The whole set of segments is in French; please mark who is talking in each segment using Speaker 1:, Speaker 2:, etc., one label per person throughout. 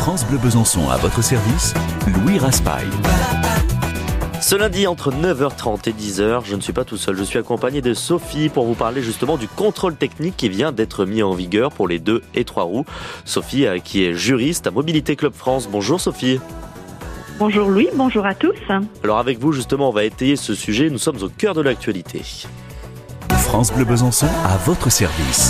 Speaker 1: France Bleu Besançon à votre service, Louis Raspail.
Speaker 2: Ce lundi, entre 9h30 et 10h, je ne suis pas tout seul. Je suis accompagné de Sophie pour vous parler justement du contrôle technique qui vient d'être mis en vigueur pour les 2 et 3 roues. Sophie, qui est juriste à Mobilité Club France. Bonjour Sophie.
Speaker 3: Bonjour Louis, bonjour à tous.
Speaker 2: Alors avec vous, justement, on va étayer ce sujet. Nous sommes au cœur de l'actualité.
Speaker 1: France Bleu Besançon à votre service.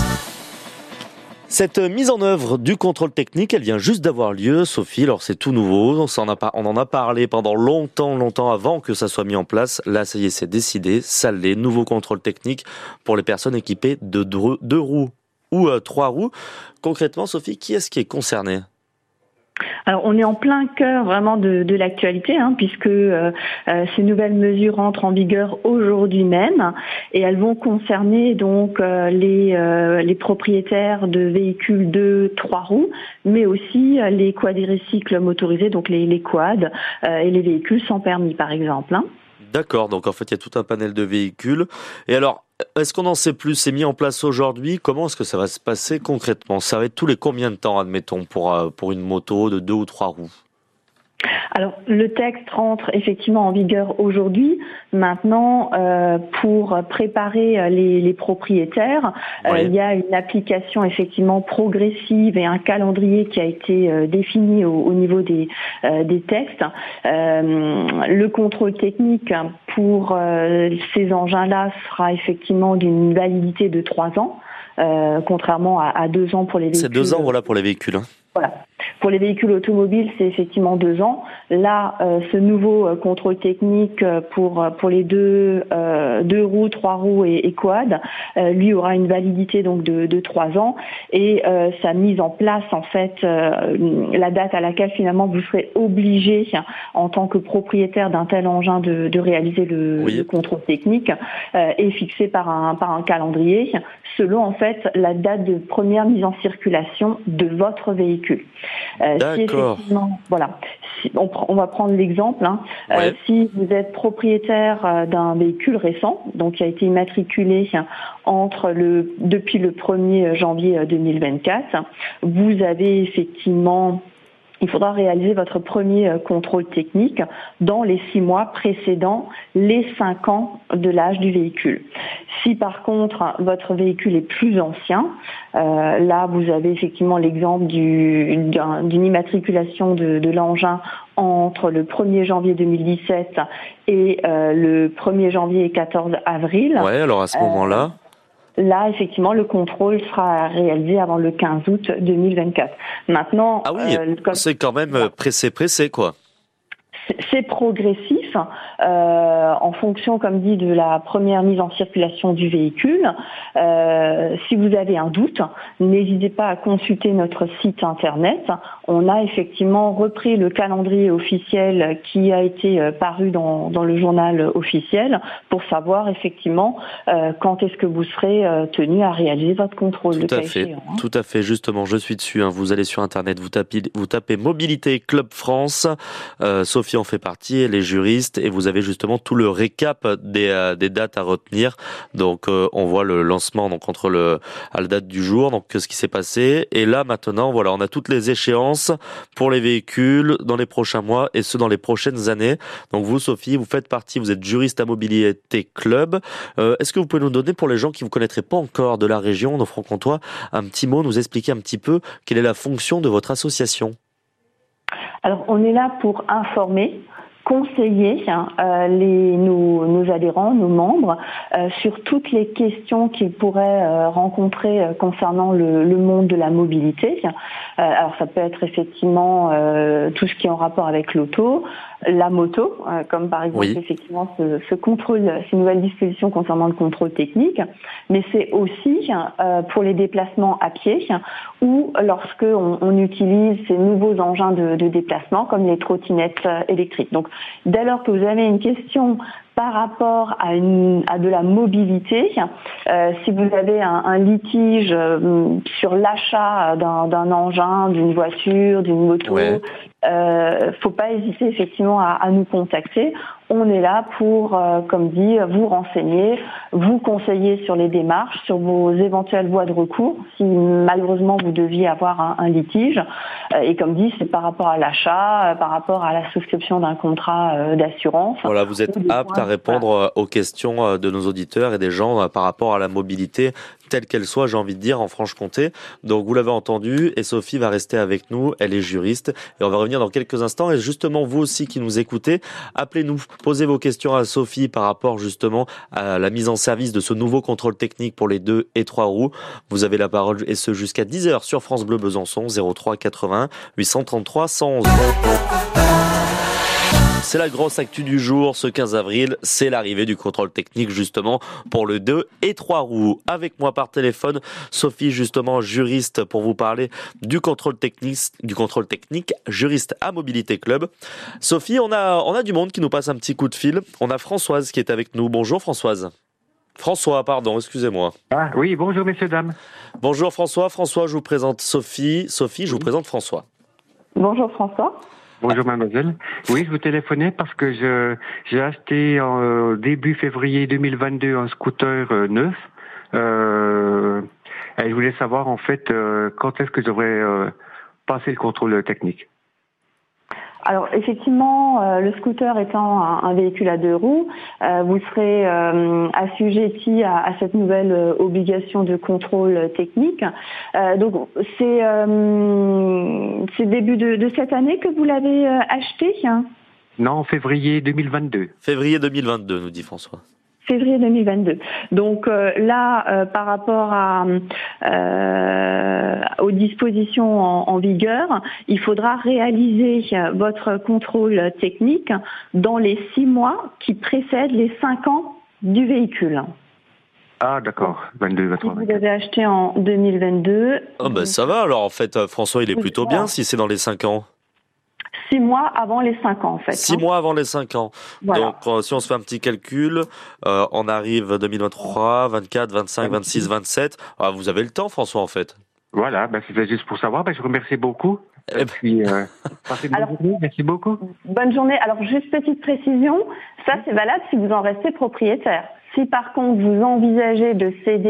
Speaker 2: Cette mise en œuvre du contrôle technique, elle vient juste d'avoir lieu, Sophie. Alors c'est tout nouveau, on en a parlé pendant longtemps avant que ça soit mis en place. Là, ça y est, c'est décidé, ça l'est. Nouveau contrôle technique pour les personnes équipées de 2 roues ou 3 roues. Concrètement, Sophie, qui est-ce qui est concerné ?
Speaker 3: Alors on est en plein cœur vraiment de l'actualité, puisque ces nouvelles mesures entrent en vigueur aujourd'hui même et elles vont concerner donc les propriétaires de véhicules de 3 roues, mais aussi les quadricycles motorisés, donc les quads et les véhicules sans permis par exemple.
Speaker 2: D'accord, donc en fait il y a tout un panel de véhicules. Et alors, est-ce qu'on en sait plus ? C'est mis en place aujourd'hui. Comment est-ce que ça va se passer concrètement ? Ça va être tous les combien de temps, admettons, pour une moto de 2 ou 3 roues ?
Speaker 3: Alors, le texte rentre effectivement en vigueur aujourd'hui. Maintenant, pour préparer les propriétaires,
Speaker 2: Oui.
Speaker 3: il y a une application effectivement progressive et un calendrier qui a été défini au niveau des textes. Le contrôle technique pour ces engins-là sera effectivement d'une validité de 3 ans, contrairement à 2 ans pour les véhicules.
Speaker 2: C'est 2 ans, voilà, pour les véhicules.
Speaker 3: Voilà. Pour les véhicules automobiles, c'est effectivement 2 ans. Là, ce nouveau contrôle technique pour les 2 roues, 3 roues et quad, lui aura une validité donc de 3 ans et sa mise en place, en fait, la date à laquelle finalement vous serez obligé en tant que propriétaire d'un tel engin de réaliser le contrôle technique est fixée par un calendrier selon en fait la date de première mise en circulation de votre véhicule.
Speaker 2: D'accord.
Speaker 3: On va prendre l'exemple. Si vous êtes propriétaire d'un véhicule récent, donc qui a été immatriculé depuis le 1er janvier 2024, vous avez effectivement... Il faudra réaliser votre premier contrôle technique dans les 6 mois précédant les 5 ans de l'âge du véhicule. Si par contre votre véhicule est plus ancien, là vous avez effectivement l'exemple d'une immatriculation de l'engin entre le 1er janvier 2017 et le 1er janvier et 14 avril.
Speaker 2: Ouais, alors à ce moment-là...
Speaker 3: Là, effectivement, le contrôle sera réalisé avant le 15 août 2024. Maintenant...
Speaker 2: Ah oui, c'est quand même pressé, quoi.
Speaker 3: C'est progressif en fonction, comme dit, de la première mise en circulation du véhicule. Si vous avez un doute, n'hésitez pas à consulter notre site internet. On a effectivement repris le calendrier officiel qui a été paru dans le journal officiel pour savoir effectivement quand est-ce que vous serez tenu à réaliser votre contrôle.
Speaker 2: Tout à fait. Justement, je suis dessus. Vous allez sur internet, vous tapez Mobilité Club France. Sophie en fait partie, elle est juriste et vous avez justement tout le récap des dates à retenir. Donc on voit le lancement donc à la date du jour, donc ce qui s'est passé. Et là maintenant, voilà, on a toutes les échéances pour les véhicules dans les prochains mois et ceux dans les prochaines années. Donc vous, Sophie, vous faites partie, vous êtes juriste à Mobilité Club. Est-ce que vous pouvez nous donner, pour les gens qui ne vous connaîtraient pas encore de la région, nos francs-comtois, un petit mot, nous expliquer un petit peu quelle est la fonction de votre association ?
Speaker 3: Alors, on est là pour informer, conseiller nos adhérents, nos membres, sur toutes les questions qu'ils pourraient rencontrer concernant le monde de la mobilité. Alors, ça peut être effectivement tout ce qui est en rapport avec l'auto, la moto, comme par exemple effectivement ce contrôle, ces nouvelles dispositions concernant le contrôle technique, mais c'est aussi pour les déplacements à pied ou lorsque on utilise ces nouveaux engins de déplacement comme les trottinettes électriques. Donc dès lors que vous avez une question Par rapport à de la mobilité, si vous avez un litige sur l'achat d'un engin, d'une voiture, d'une moto, faut pas hésiter effectivement à nous contacter. On est là pour, comme dit, vous renseigner, vous conseiller sur les démarches, sur vos éventuelles voies de recours, si malheureusement vous deviez avoir un litige. Et comme dit, c'est par rapport à l'achat, par rapport à la souscription d'un contrat d'assurance.
Speaker 2: Voilà, vous êtes apte à répondre aux questions de nos auditeurs et des gens par rapport à la mobilité, telle qu'elle soit, j'ai envie de dire, en Franche-Comté. Donc vous l'avez entendu, et Sophie va rester avec nous, elle est juriste, et on va revenir dans quelques instants. Et justement, vous aussi qui nous écoutez, appelez-nous, posez vos questions à Sophie par rapport justement à la mise en service de ce nouveau contrôle technique pour les 2 et 3 roues. Vous avez la parole, et ce jusqu'à 10h sur France Bleu Besançon, 03 81 833 111. C'est la grosse actu du jour, ce 15 avril, c'est l'arrivée du contrôle technique justement pour le 2 et 3 roues. Avec moi par téléphone, Sophie justement, juriste pour vous parler du contrôle technique, juriste à Mobilité Club. Sophie, on a du monde qui nous passe un petit coup de fil. On a Françoise qui est avec nous. Bonjour Françoise. François, pardon, excusez-moi.
Speaker 4: Ah oui, bonjour messieurs, dames.
Speaker 2: Bonjour François. François, je vous présente Sophie. Sophie, je vous présente François.
Speaker 3: Bonjour François.
Speaker 4: Bonjour mademoiselle. Oui, je vous téléphonais parce que j'ai acheté en début février 2022 un scooter neuf. Et je voulais savoir en fait quand est-ce que je devrais passer le contrôle technique.
Speaker 3: Alors effectivement, le scooter étant un véhicule à 2 roues, vous serez assujetti à cette nouvelle obligation de contrôle technique. Donc c'est début de cette année que vous l'avez acheté, hein?
Speaker 4: Non, février 2022.
Speaker 2: Février 2022, nous dit François.
Speaker 3: Février 2022. Donc là, par rapport aux dispositions en vigueur, il faudra réaliser votre contrôle technique dans les 6 mois qui précèdent les 5 ans du véhicule.
Speaker 4: Ah d'accord, 22, 23.
Speaker 3: Si vous avez acheté en 2022...
Speaker 2: Ah ben ça va alors en fait, François il est plutôt bien si c'est dans les 5 ans.
Speaker 3: 6 mois avant les 5 ans, en fait.
Speaker 2: 6 mois avant les 5 ans. Voilà. Donc, si on se fait un petit calcul, on arrive 2023, 24, 25, 26, 27. Ah, vous avez le temps, François, en fait.
Speaker 4: Voilà, c'était juste pour savoir. Je vous remercie beaucoup. Et puis, passez une bonne journée. Merci beaucoup.
Speaker 3: Bonne journée. Alors, juste petite précision, ça, c'est valable si vous en restez propriétaire. Si par contre vous envisagez de céder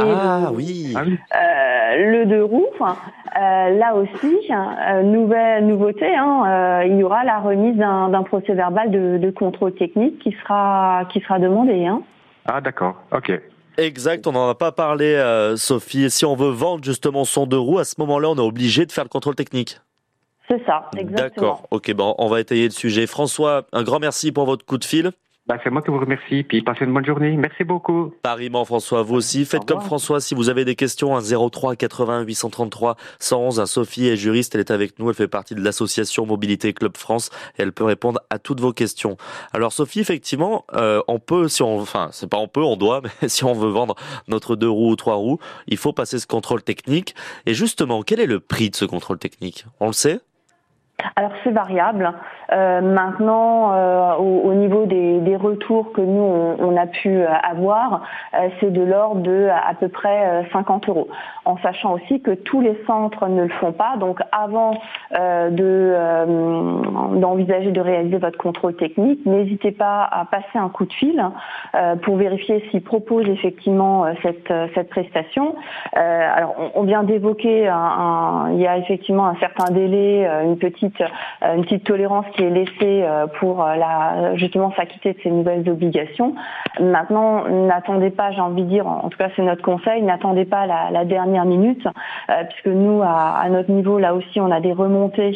Speaker 3: le 2 roues, là aussi, nouveauté, il y aura la remise d'un procès-verbal de contrôle technique qui sera demandé.
Speaker 4: Ah d'accord, ok.
Speaker 2: Exact, on n'en a pas parlé, Sophie. Si on veut vendre justement son 2 roues, à ce moment-là, on est obligé de faire le contrôle technique.
Speaker 3: C'est ça, exactement.
Speaker 2: D'accord, ok, on va étayer le sujet. François, un grand merci pour votre coup de fil.
Speaker 4: C'est moi qui vous remercie, puis passez une bonne journée. Merci beaucoup.
Speaker 2: Pareillement, François, vous aussi. Faites comme François, si vous avez des questions, 03 80 833 111. Sophie est juriste, elle est avec nous, elle fait partie de l'association Mobilité Club France et elle peut répondre à toutes vos questions. Alors Sophie, effectivement, on peut, on doit, mais si on veut vendre notre 2 roues ou 3 roues, il faut passer ce contrôle technique. Et justement, quel est le prix de ce contrôle technique? On le sait?
Speaker 3: Alors c'est variable. Maintenant, au niveau des retours que nous on a pu avoir, c'est de l'ordre de à peu près 50 €. En sachant aussi que tous les centres ne le font pas. Donc avant d'envisager de réaliser votre contrôle technique, n'hésitez pas à passer un coup de fil pour vérifier s'ils proposent effectivement cette prestation. Alors on vient d'évoquer il y a effectivement un certain délai, une petite tolérance qui est laissée pour justement s'acquitter de ces nouvelles obligations. Maintenant, n'attendez pas, j'ai envie de dire, en tout cas c'est notre conseil, n'attendez pas la dernière minute, puisque nous, à notre niveau, là aussi, on a des remontées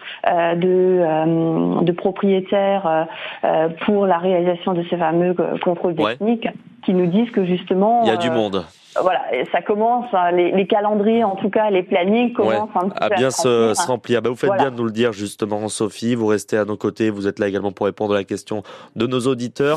Speaker 3: de propriétaires pour la réalisation de ces fameux contrôles techniques qui nous disent que justement...
Speaker 2: Il y a du monde.
Speaker 3: Voilà, et ça commence, les calendriers, en tout cas, les plannings commencent un petit peu
Speaker 2: à bien se remplir. Vous faites bien de nous le dire justement, Sophie. Vous restez à nos côtés. Vous êtes là également pour répondre à la question de nos auditeurs.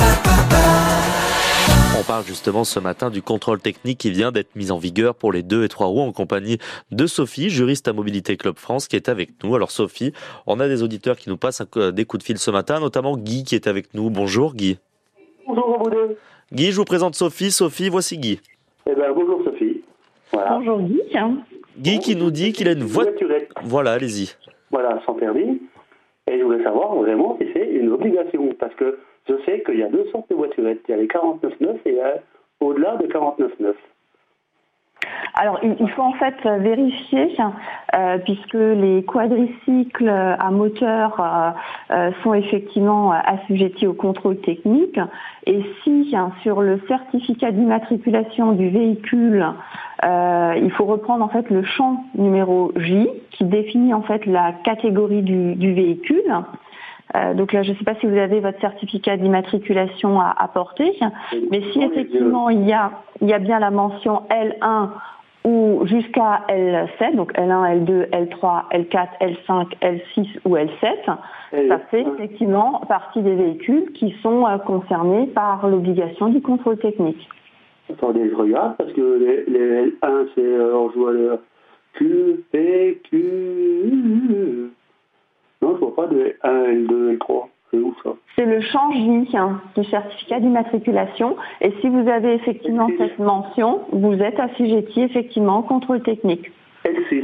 Speaker 2: On parle justement ce matin du contrôle technique qui vient d'être mis en vigueur pour les 2 et 3 roues en compagnie de Sophie, juriste à Mobilité Club France, qui est avec nous. Alors Sophie, on a des auditeurs qui nous passent des coups de fil ce matin, notamment Guy qui est avec nous. Bonjour Guy.
Speaker 5: Bonjour à vous deux.
Speaker 2: Guy, je vous présente Sophie. Sophie, voici Guy.
Speaker 5: Bonjour Sophie.
Speaker 3: Voilà. Bonjour Guy.
Speaker 2: Guy qui nous dit qu'il a une voiturette. Voilà, allez-y.
Speaker 5: Voilà, sans permis. Et je voulais savoir vraiment si c'est une obligation, parce que je sais qu'il y a deux sortes de voiturettes. Il y a les 49.9 et il y a au-delà de 49.9.
Speaker 3: Alors, il faut en fait vérifier, puisque les quadricycles à moteur sont effectivement assujettis au contrôle technique. Et si sur le certificat d'immatriculation du véhicule, il faut reprendre en fait le champ numéro J qui définit en fait la catégorie du véhicule. Donc là, je ne sais pas si vous avez votre certificat d'immatriculation à porter, mais si effectivement il y a bien la mention L1 ou jusqu'à L7, donc L1, L2, L3, L4, L5, L6 ou L7, ça fait effectivement partie des véhicules qui sont concernés par l'obligation du contrôle technique.
Speaker 5: Attendez, je regarde, parce que les L1, c'est, on joue à le Q, P, Q... Non, je vois pas de L1, L2, L3. C'est où ça? C'est
Speaker 3: le champ J du certificat d'immatriculation. Et si vous avez effectivement cette mention, vous êtes assujetti effectivement au contrôle technique.
Speaker 5: L6.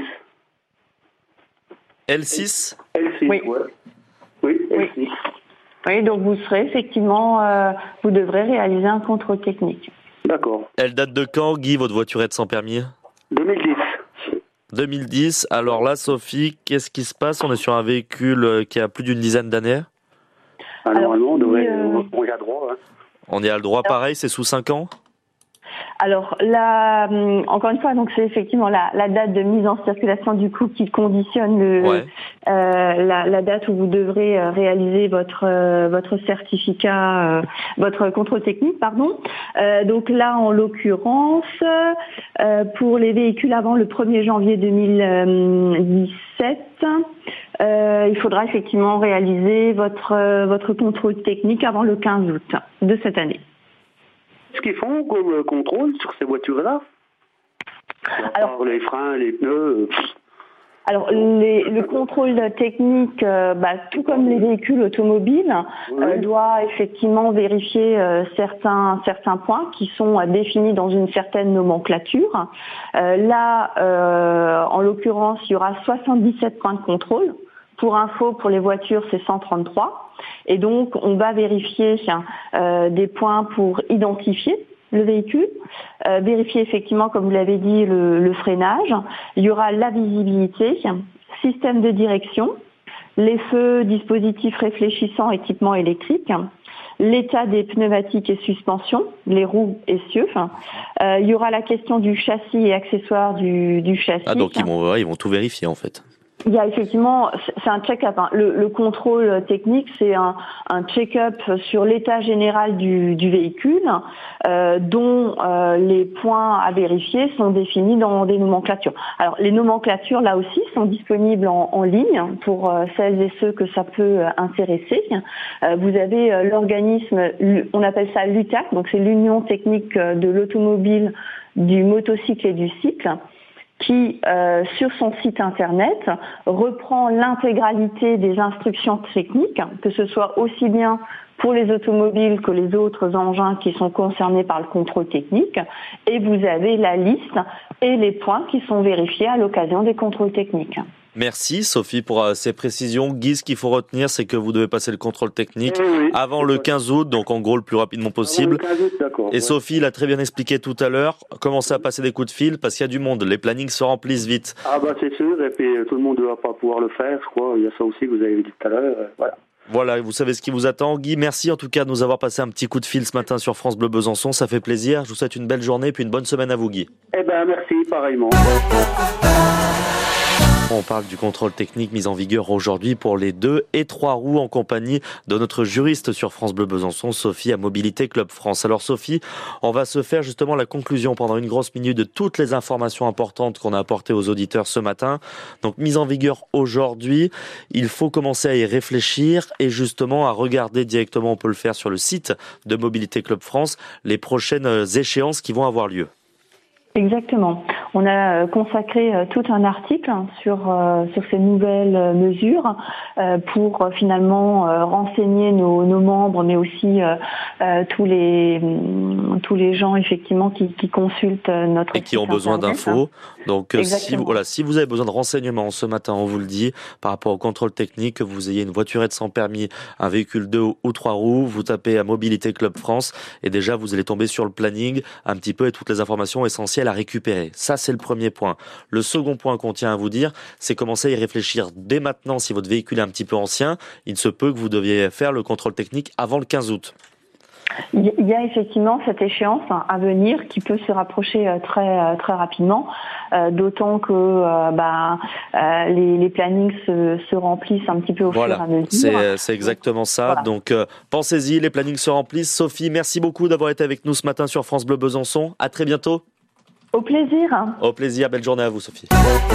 Speaker 2: L6
Speaker 5: L6, oui. Ouais. Oui, L6.
Speaker 3: Oui, donc vous serez effectivement, vous devrez réaliser un contrôle technique.
Speaker 5: D'accord.
Speaker 2: Elle date de quand, Guy, votre voiturette sans permis?
Speaker 5: 2010.
Speaker 2: 2010. Alors là, Sophie, qu'est-ce qui se passe? On est sur un véhicule qui a plus d'une dizaine d'années.
Speaker 5: Alors non, on y a droit. Hein.
Speaker 2: On y a le droit, pareil, c'est sous 5 ans?
Speaker 3: Alors là, encore une fois, donc c'est effectivement la date de mise en circulation du coup qui conditionne la date où vous devrez réaliser votre certificat, votre contrôle technique, pardon. Donc là, en l'occurrence, pour les véhicules avant le 1er janvier 2017, il faudra effectivement réaliser votre contrôle technique avant le 15 août de cette année.
Speaker 5: Qu'est-ce qu'ils font comme contrôle sur ces voitures-là? Alors, les freins, les pneus.
Speaker 3: Alors, le contrôle technique, tout comme les véhicules automobiles, doit effectivement vérifier certains points qui sont définis dans une certaine nomenclature. Là, en l'occurrence, il y aura 77 points de contrôle. Pour info, pour les voitures, c'est 133. Et donc, on va vérifier des points pour identifier le véhicule, vérifier effectivement, comme vous l'avez dit, le freinage. Il y aura la visibilité, système de direction, les feux, dispositifs réfléchissants, équipements électriques, l'état des pneumatiques et suspensions, les roues et essieux. Il y aura la question du châssis et accessoires du châssis.
Speaker 2: Ah, donc ils vont tout vérifier en fait.
Speaker 3: Il y a effectivement, c'est un check-up. Le contrôle technique, c'est un check-up sur l'état général du véhicule, dont les points à vérifier sont définis dans des nomenclatures. Alors, les nomenclatures, là aussi, sont disponibles en ligne pour celles et ceux que ça peut intéresser. Vous avez l'organisme, on appelle ça l'UTAC, donc c'est l'Union technique de l'automobile, du motocycle et du cycle, qui, sur son site internet, reprend l'intégralité des instructions techniques, que ce soit aussi bien pour les automobiles que les autres engins qui sont concernés par le contrôle technique, et vous avez la liste et les points qui sont vérifiés à l'occasion des contrôles techniques.
Speaker 2: Merci Sophie pour ces précisions. Guy, ce qu'il faut retenir, c'est que vous devez passer le contrôle technique avant le 15 août, donc en gros le plus rapidement possible.
Speaker 5: Avant le 15 août, d'accord.
Speaker 2: Et Sophie l'a très bien expliqué tout à l'heure, commencez à passer des coups de fil parce qu'il y a du monde, les plannings se remplissent vite.
Speaker 5: Ah bah c'est sûr, et puis tout le monde ne va pas pouvoir le faire, je crois. Il y a ça aussi que vous avez dit tout à l'heure, voilà.
Speaker 2: Voilà, vous savez ce qui vous attend. Guy, merci en tout cas de nous avoir passé un petit coup de fil ce matin sur France Bleu Besançon, ça fait plaisir. Je vous souhaite une belle journée et puis une bonne semaine à vous Guy.
Speaker 5: Eh ben merci, pareillement.
Speaker 2: On parle du contrôle technique mis en vigueur aujourd'hui pour les 2 et 3 roues en compagnie de notre juriste sur France Bleu Besançon, Sophie à Mobilité Club France. Alors Sophie, on va se faire justement la conclusion pendant une grosse minute de toutes les informations importantes qu'on a apportées aux auditeurs ce matin. Donc mise en vigueur aujourd'hui, il faut commencer à y réfléchir et justement à regarder directement, on peut le faire sur le site de Mobilité Club France, les prochaines échéances qui vont avoir lieu.
Speaker 3: Exactement. On a consacré tout un article sur ces nouvelles mesures pour finalement renseigner nos membres, mais aussi tous les gens effectivement qui consultent notre
Speaker 2: et qui ont besoin d'infos. Donc si vous avez besoin de renseignements ce matin, on vous le dit, par rapport au contrôle technique, que vous ayez une voiturette sans permis, un véhicule 2 ou 3 roues, vous tapez à Mobilité Club France et déjà vous allez tomber sur le planning un petit peu et toutes les informations essentielles à récupérer. Ça, c'est le premier point. Le second point qu'on tient à vous dire, c'est commencer à y réfléchir dès maintenant. Si votre véhicule est un petit peu ancien, il se peut que vous deviez faire le contrôle technique avant le 15 août.
Speaker 3: Il y a effectivement cette échéance à venir qui peut se rapprocher très rapidement, d'autant que les plannings se remplissent un petit peu au fur et à mesure.
Speaker 2: C'est exactement ça. Voilà. Donc pensez-y, les plannings se remplissent. Sophie, merci beaucoup d'avoir été avec nous ce matin sur France Bleu Besançon. À très bientôt.
Speaker 3: Au plaisir.
Speaker 2: Au plaisir, belle journée à vous Sophie.